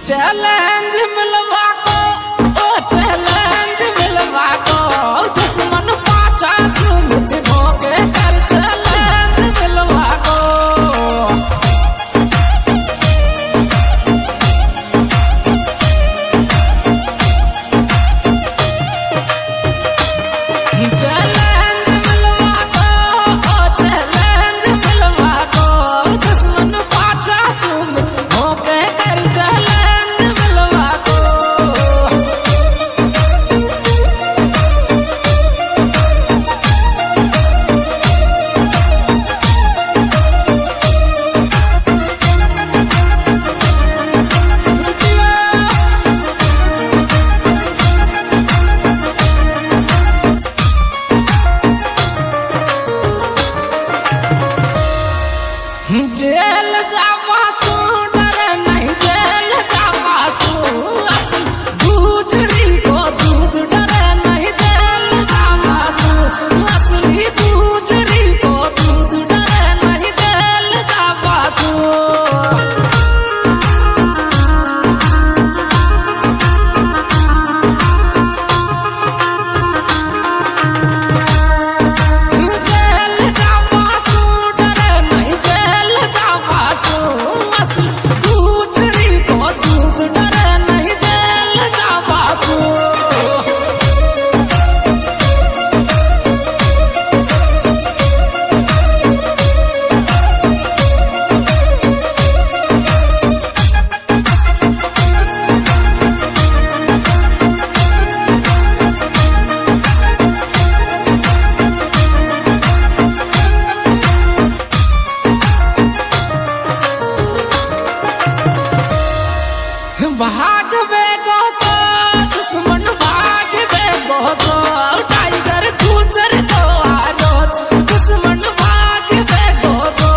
Challenge मिलवा को ओ challenge मिलवा को दुश्मन पाछा सुमित भोगे कर चैलेंज मिलवा को चैलेंज मिलवा को ओ चैलेंज मिलवा को दुश्मन पाछा सुमित भोगे कर चैलेंज मिलवा को जेल जावासू डर नहीं जेल जावासू असली गुजरी को दूध डर नहीं जेल जावासू असली गुजरी को दूध डर नहीं जेल जावासू भाग वे गोसो दुश्मन भाग वे गोसो टाइगर गुजर को आरोत दुश्मन भाग वे गोसो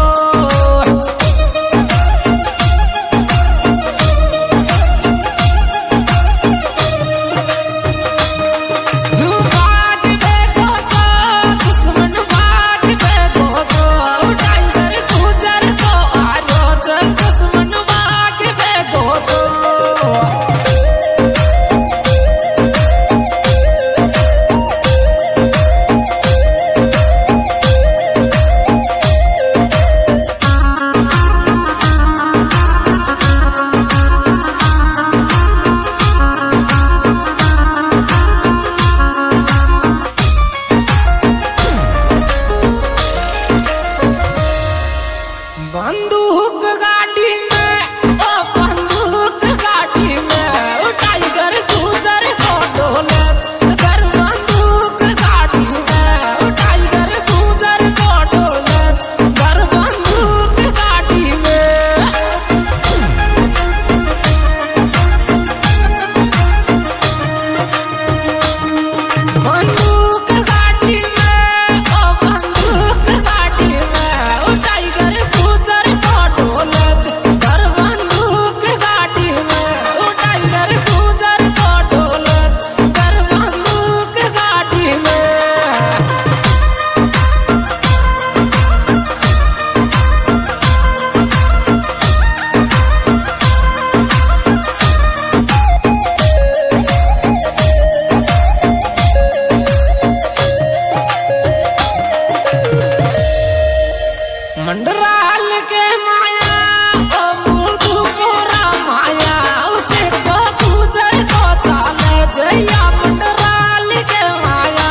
भाग वे गोसो दुश्मन भाग वे गोसो टाइगर गुजर को आरोत दुश्मन भाग वे गोसो बंदूक गाड़ी में ओ बंदूक गाड़ी में ओ टाइगर गुजर को डोले कर बंदूक गाड़ी में ओ टाइगर गुजर को डोले कर बंदूक गाड़ी में बंदूक गाड़ी में ओ बंदूक गाड़ी में ओ टाइगर गुजर को डोले कर बंदूक गाड़ी में ओ टाइगर गुजर को डोले कर बंदूक गाड़ी में मंडराल के माया ओ मुर्दू कोरा माया उसे को गुजर को चाले जया मंडराल के माया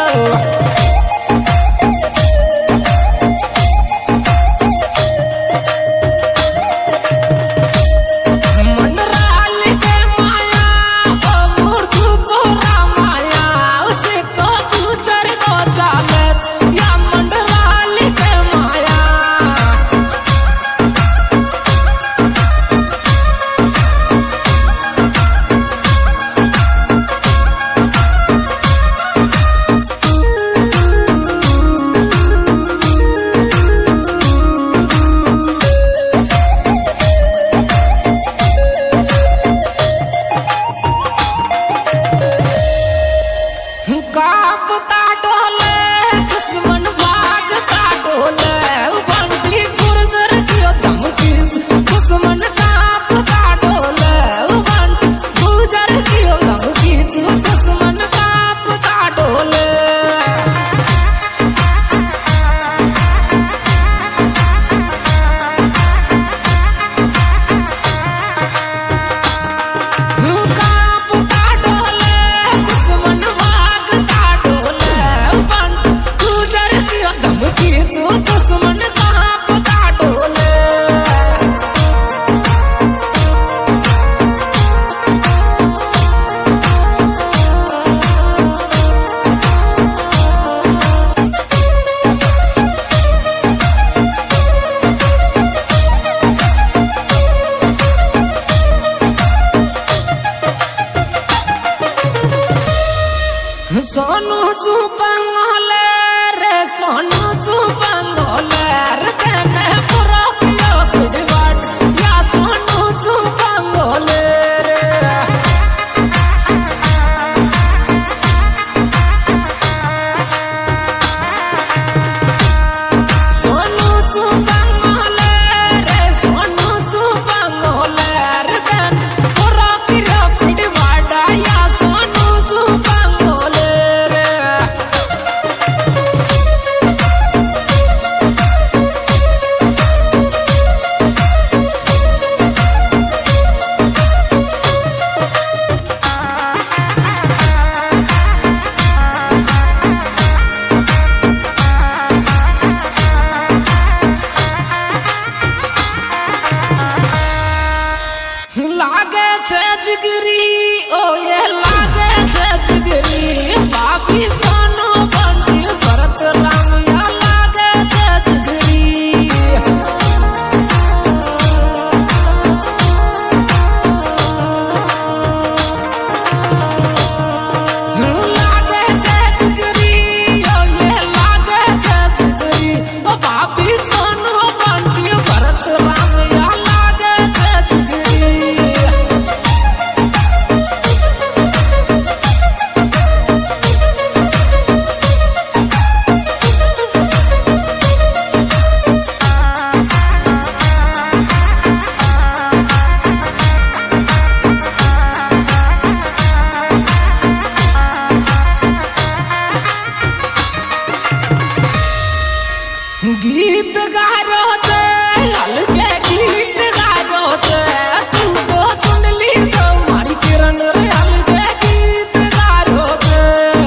मंडराल के माया ओ मुर्दू कोरा माया उसे को गुजर को चाले या मंडराल के माया दुश्मन कहाँ पता डोले। सोनू सुपंगले रे सोनू सुपंगले रे तेने पुरो कियो पिडवाट या सोनू सुपंगले रे। सोनू सुपंगले रे सोनू सुपंगले रे तेने पुरो कियो पिडवाट या सोनू सुपंगले। लागे छे जिगरी ओ ये लागे छे जिगरी बापी सोनू बंटी भरत राम या लागे छे जिगरी। लागे छे जिगरी ओ ये लागे छे जिगरी ओ बापी सोनू बंटी भरत राम या लागे छे जिगरी। गीत गारो छे हल्के गीत गारो छे तू तो सुन ली जो मारी किरण रे हल्के गीत गारो छे।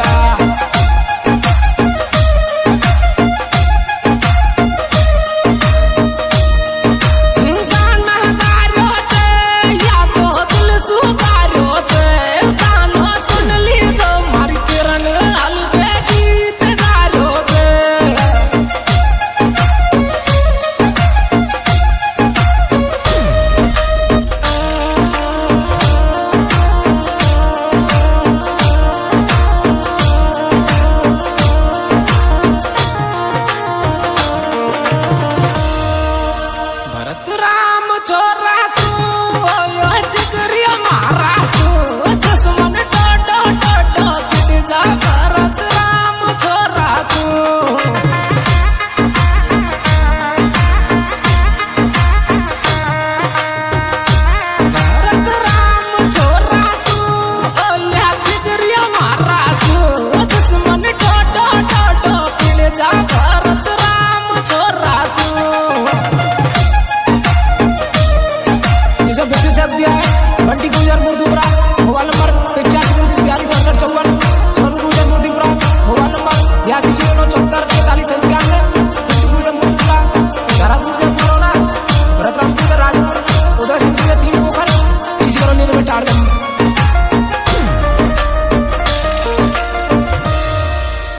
गाना गारो छे या तो दिल सु गारो छे गाना सुन ली जो मारी किरण हल्के गीत गारो छे। भरत राम छोरा सू ओ जिगरिया मारा सू दुश्मन टोटो टोटो पिट जा भरत राम छोरा सू। भरत राम छोरा सू ओ जिगरिया मारा सू दुश्मन टोटो टोटो पिट जा भरत राम छोरा सू। सब बेसिक दिया है बंटी गुजर मुर्दुबरा